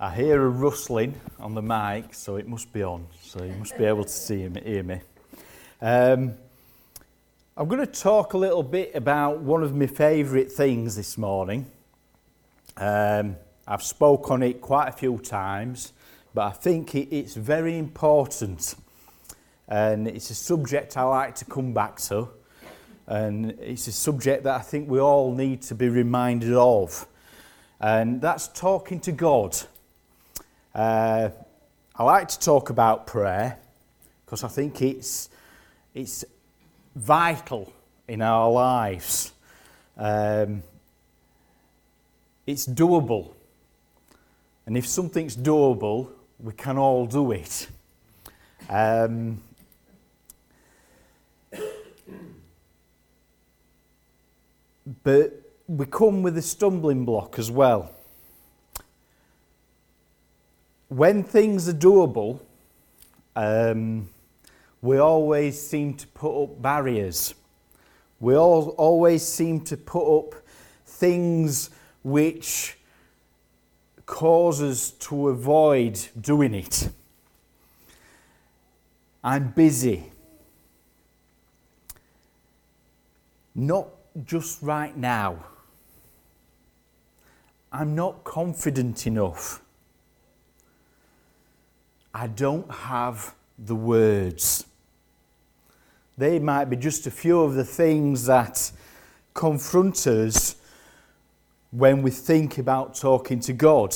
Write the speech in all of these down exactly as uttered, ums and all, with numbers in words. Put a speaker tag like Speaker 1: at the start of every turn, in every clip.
Speaker 1: I hear a rustling on the mic, so it must be on. So you must be able to see me, hear me. Um, I'm going to talk a little bit about one of my favourite things this morning. Um, I've spoke on it quite a few times, but I think it, it's very important. And it's a subject I like to come back to. And it's a subject that I think we all need to be reminded of. And that's talking to God. Uh, I like to talk about prayer because I think it's it's vital in our lives. Um, it's doable, and if something's doable, we can all do it. Um, but we come with a stumbling block as well. When things are doable, um, we always seem to put up barriers. We all, always seem to put up things which cause us to avoid doing it. I'm busy. Not just right now. I'm not confident enough. I don't have the words. They might be just a few of the things that confront us when we think about talking to God.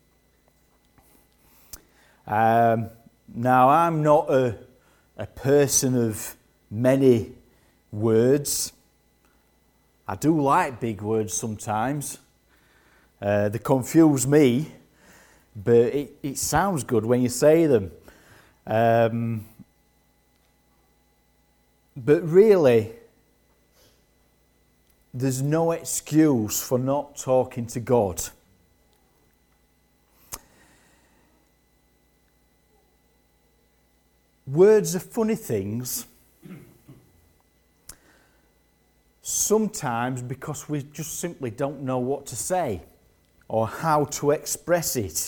Speaker 1: Um, now, I'm not a, a person of many words. I do like big words sometimes. Uh, they confuse me. But it, it sounds good when you say them. Um, but really, there's no excuse for not talking to God. Words are funny things. Sometimes because we just simply don't know what to say or how to express it.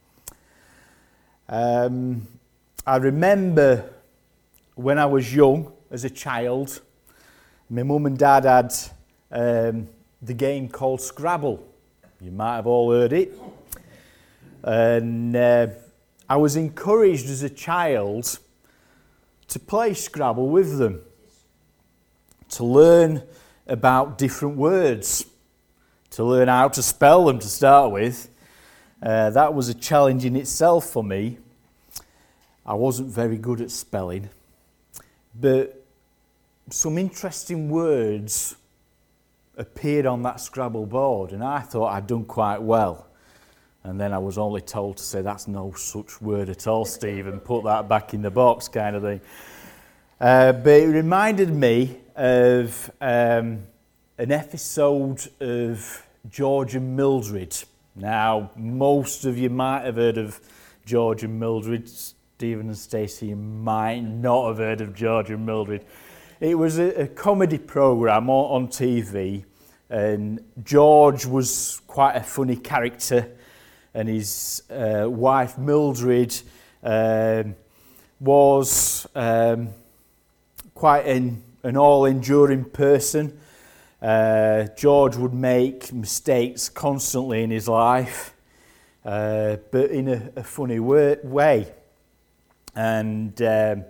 Speaker 1: Um, I remember when I was young, as a child, my mum and dad had um, the game called Scrabble. You might have all heard it. And uh, I was encouraged as a child to play Scrabble with them, to learn about different words, to learn how to spell them to start with. Uh, that was a challenge in itself for me. I wasn't very good at spelling, but some interesting words appeared on that Scrabble board, and I thought I'd done quite well. And then I was only told to say, that's no such word at all, Stephen, put that back in the box kind of thing. Uh, but it reminded me of um, an episode of George and Mildred. Now, most of you might have heard of George and Mildred. Stephen and Stacey, you might not have heard of George and Mildred. It was a, a comedy programme on, on T V, and George was quite a funny character, and his uh, wife Mildred um, was um, quite an, an all-enduring person. Uh, George would make mistakes constantly in his life, uh, but in a, a funny way. And um,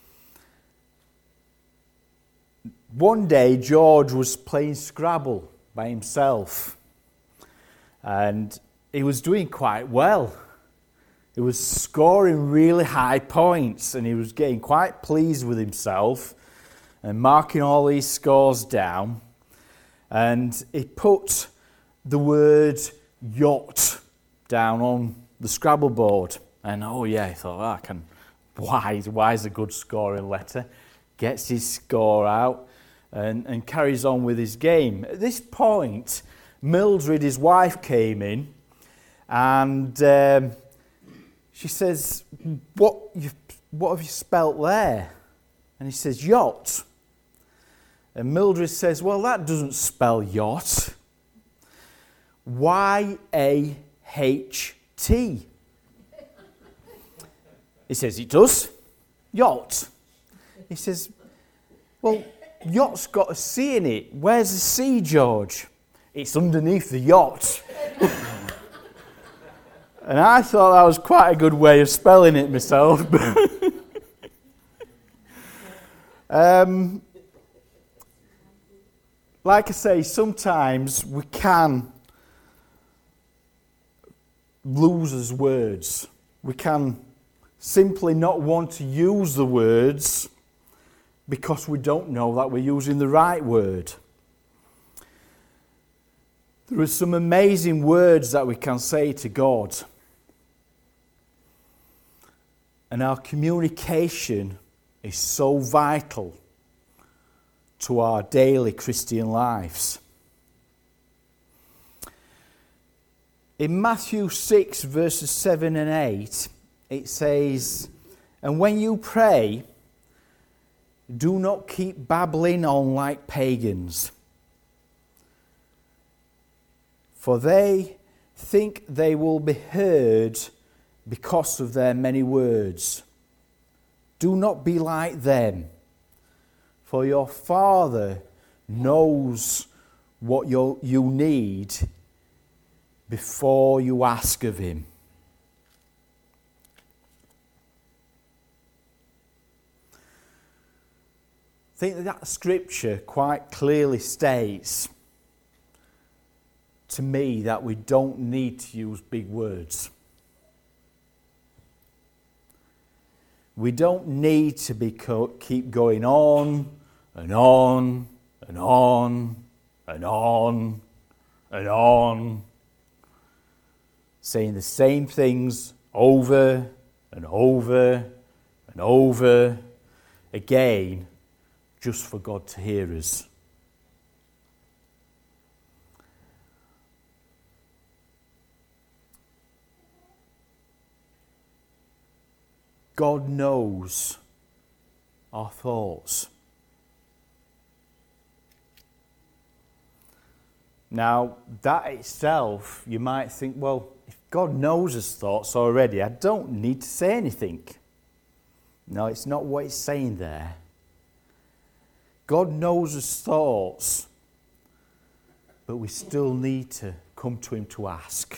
Speaker 1: one day George was playing Scrabble by himself, and he was doing quite well. He was scoring really high points, and he was getting quite pleased with himself and marking all these scores down. And he put the word yacht down on the Scrabble board. And oh yeah, he thought, oh, I can, why, why is a good scoring letter? Gets his score out and, and carries on with his game. At this point, Mildred, his wife, came in, and um, she says, what, you, what have you spelt there? And he says, yacht. And Mildred says, well, that doesn't spell yacht. Y A H T He says, it does. Yacht. He says, well, yacht's got a C in it. Where's the C, George? It's underneath the yacht. And I thought that was quite a good way of spelling it myself. um, like I say, sometimes we can lose as words. We can simply not want to use the words because we don't know that we're using the right word. There are some amazing words that we can say to God. And our communication is so vital to our daily Christian lives. In Matthew six, verses seven and eight, it says, and when you pray, do not keep babbling on like pagans, for they think they will be heard because of their many words. Do not be like them, for your Father knows what you need before you ask of him. I think that, that scripture quite clearly states to me that we don't need to use big words. We don't need to be co- keep going on and on and on and on and on, saying the same things over and over and over again, just for God to hear us. God knows our thoughts. Now, that itself, you might think, well, if God knows his thoughts already, I don't need to say anything. No, it's not what it's saying there. God knows his thoughts, but we still need to come to him to ask.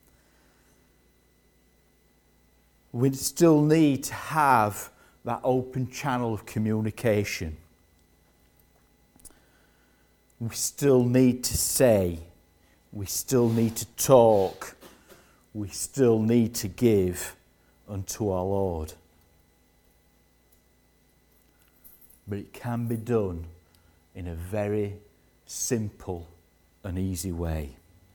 Speaker 1: We still need to have that open channel of communication. We still need to say, we still need to talk, we still need to give unto our Lord. But it can be done in a very simple and easy way.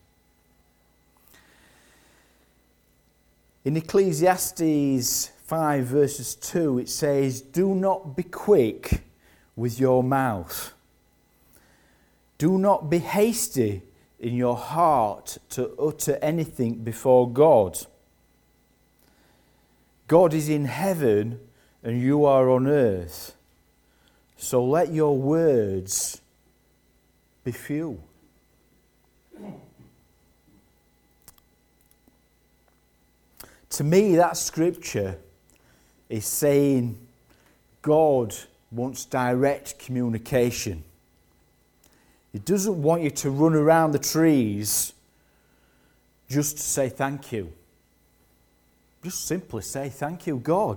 Speaker 1: In Ecclesiastes five verses two it says, do not be quick with your mouth. Do not be hasty in your heart to utter anything before God. God is in heaven and you are on earth. So let your words be few. To me, that scripture is saying God wants direct communication. He doesn't want you to run around the trees just to say thank you. Just simply say thank you, God.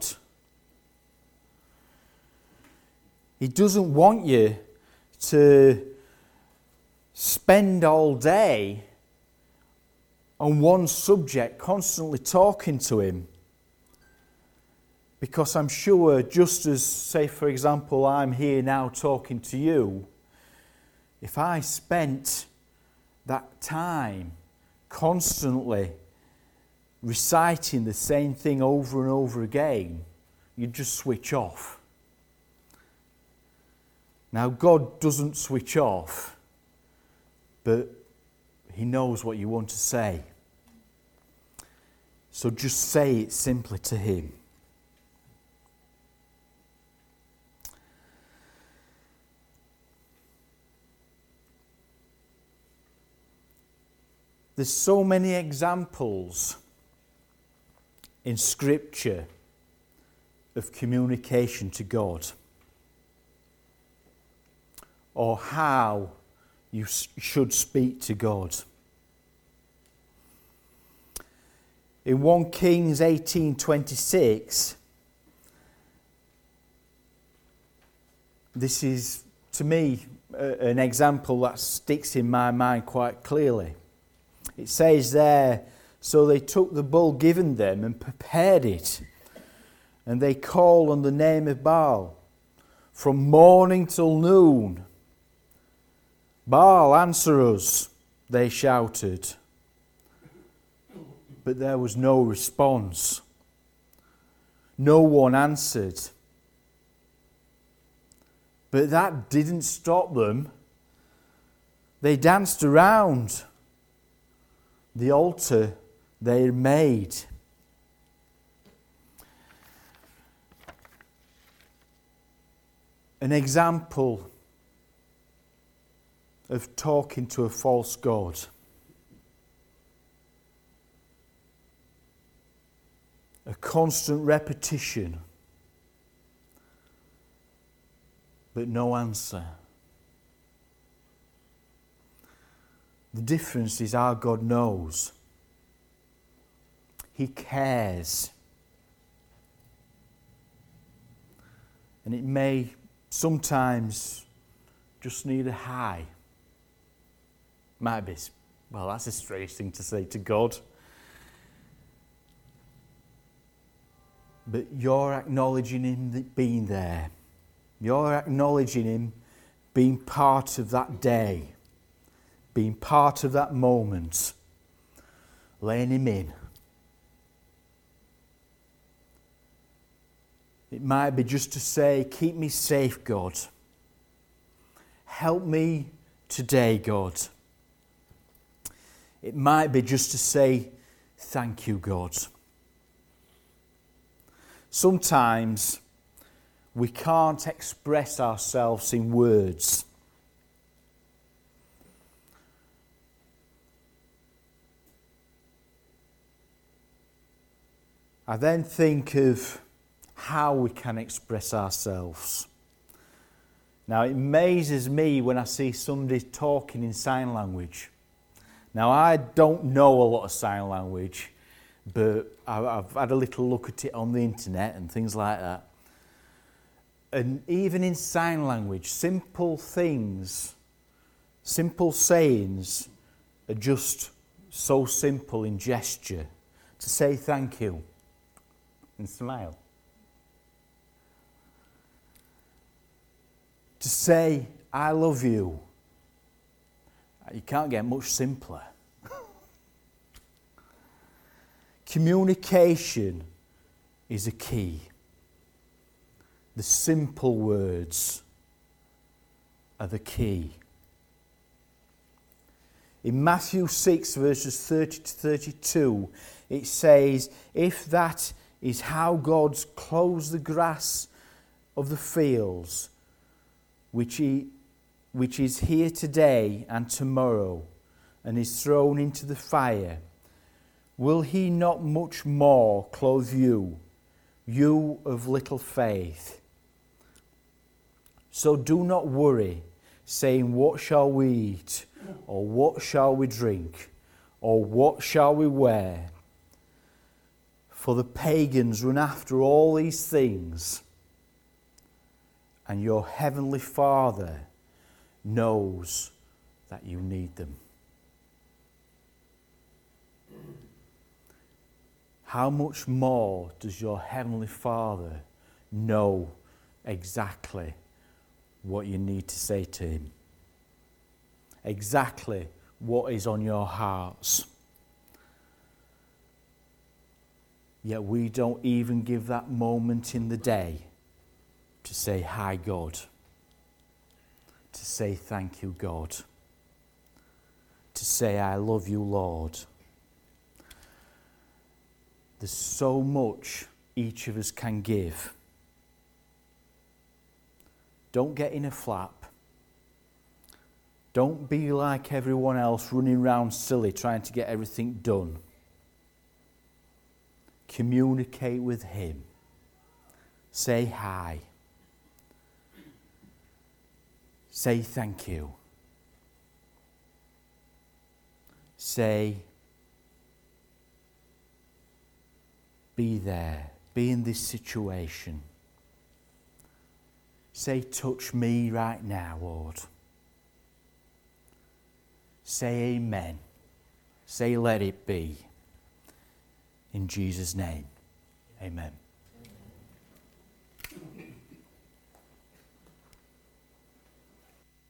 Speaker 1: He doesn't want you to spend all day on one subject, constantly talking to him. Because I'm sure, just as, say for example, I'm here now talking to you, if I spent that time constantly reciting the same thing over and over again, you'd just switch off. Now, God doesn't switch off, but he knows what you want to say. So just say it simply to him. There's so many examples in Scripture of communication to God, or how you should speak to God. In First Kings eighteen twenty-six, this is, to me, an example that sticks in my mind quite clearly. It says there, "So they took the bull given them and prepared it, and they called on the name of Baal from morning till noon. Baal, answer us," they shouted. But there was no response. No one answered. But that didn't stop them. They danced around the altar they had made. An example of talking to a false god. A constant repetition, but no answer. The difference is our God knows. He cares. And it may sometimes just need a hi. Might be, well, that's a strange thing to say to God. But you're acknowledging Him being there. You're acknowledging Him being part of that day, being part of that moment, laying Him in. It might be just to say, "Keep me safe, God. Help me today, God." It might be just to say, "Thank you, God." Sometimes we can't express ourselves in words. I then think of how we can express ourselves. Now, it amazes me when I see somebody talking in sign language. Now, I don't know a lot of sign language, but I've had a little look at it on the internet and things like that. And even in sign language, simple things, simple sayings are just so simple in gesture. To say thank you and smile. To say I love you. You can't get much simpler. Communication is a key. The simple words are the key. In Matthew six, verses thirty to thirty-two, it says, "If that is how God clothes the grass of the fields, which, he, which is here today and tomorrow, and is thrown into the fire, will He not much more clothe you, you of little faith? So do not worry, saying, what shall we eat? Or what shall we drink? Or what shall we wear? For the pagans run after all these things, and your heavenly Father knows that you need them." How much more does your heavenly Father know exactly what you need to say to Him? Exactly what is on your hearts. Yet we don't even give that moment in the day to say, "Hi, God." To say, "Thank you, God." To say, "I love you, Lord." There's so much each of us can give. Don't get in a flap. Don't be like everyone else running around silly trying to get everything done. Communicate with Him. Say hi. Say thank you. Say, be there. Be in this situation. Say, touch me right now, Lord. Say amen. Say, let it be. In Jesus' name, amen.